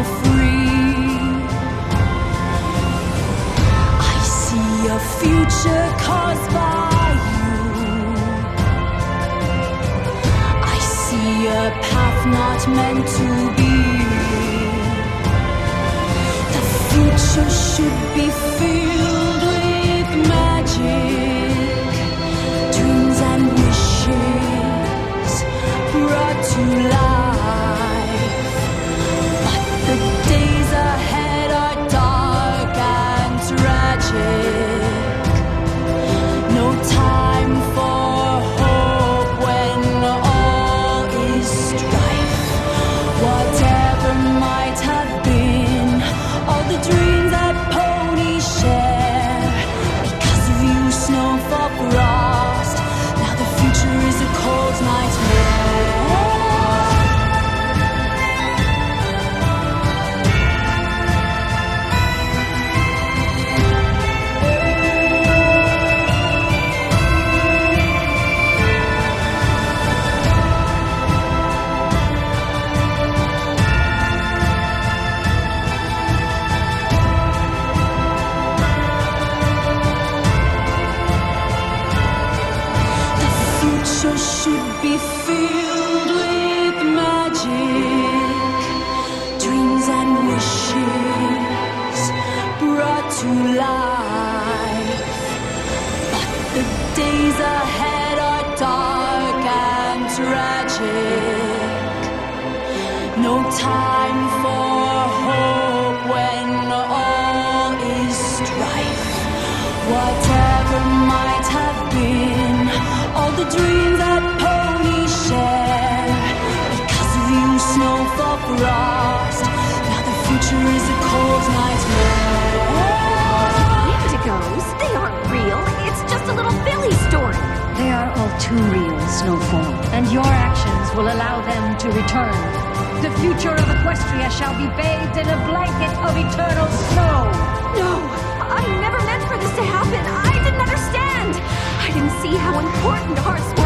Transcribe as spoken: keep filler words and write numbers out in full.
you're free. I see a future caused by you. I see a path not meant to be. The future should be filled with magic, dreams and wishes brought to life. But the days ahead are dark and tragic. No time for hope when all is strife. Whatever might have been, all the dreams that ponies share. Because of you, snow for frost. Now the future is a cold nightmare. Future should be filled with magic, dreams and wishes brought to life. But the days ahead are dark and tragic. No time for hope when all is strife. Whatever might have been, all the dreams that ponies share. Because of you, snow for frost. Now the future is a cold nightmare. Indigos? They aren't real. It's just a little Billy story. They are all too real, Snowfall, and your actions will allow them to return. The future of Equestria shall be bathed in a blanket of eternal snow. No, I never meant for this to happen. I didn't understand. I didn't see how important our sport